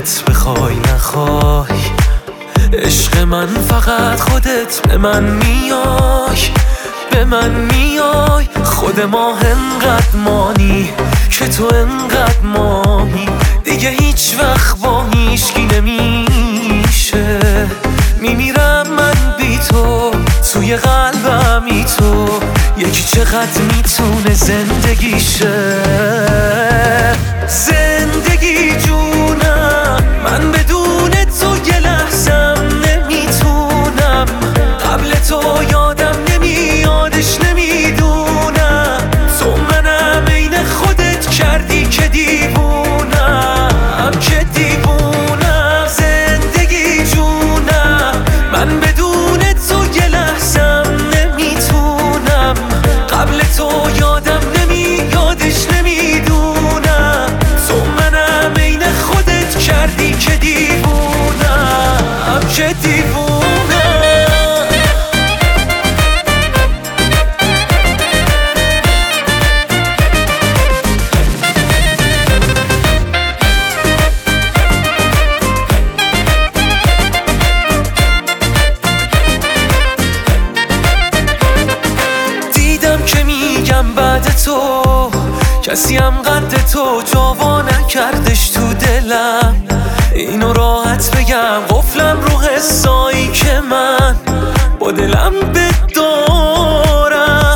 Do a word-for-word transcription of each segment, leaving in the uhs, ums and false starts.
دلت بخوای نخوای، عشق من فقط خودت به من میای، به من میای. خود ما انقدر مانی که تو انقدر مانی، دیگه هیچ وقت با هیچکی نمیشه. میمیرم من بی تو، توی قلبمی تو، یکی چقدر میتونه زندگیشه. زندگی جونم، من بدون تو یه لحظم نمیتونم. قبل تو یادم نمیادش نمیدونم. تو منم عین خودت کردی که دیوونم، که دیوونم. زندگی جونم، من بدون تو یه لحظم نمیتونم. قبل تو یادم نمیادش نمیدونم. تو منم عین خودت کردی که دیوونم، که دیوونم. بعد تو کسی هم قد تو جاوا نکردش تو دلم. اینو راحت بگم قفلم رو حسایی که من با دلم بدارم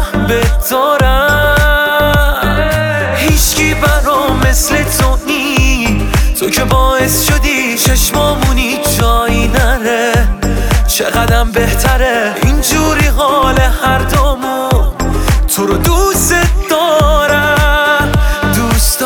بدارم. هیچکی برام مثل تو نی، تو که باعث شدی چشمامونی جایی نره. چقدرم بهتره اینجوری حال هر دومون. تو رو دوست دارم، دوست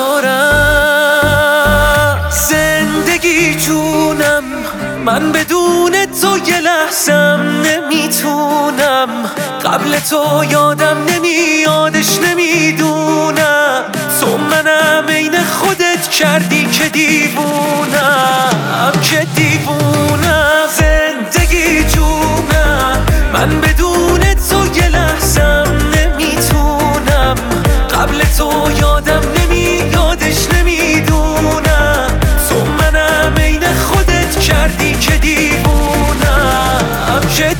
دارم. زندگی جونم، من بدون تو یه لحظم نمیتونم. قبل تو یادم نمیادش نمیدونم. تو منم عین خودت کردی که دیوونم، که دیوونم. زندگی جونم، من بدون تو یه لحظم نمیتونم. قبل تو یادم نمیادش نمیدونم. تو منم عین خودت کردی که دیوونم، که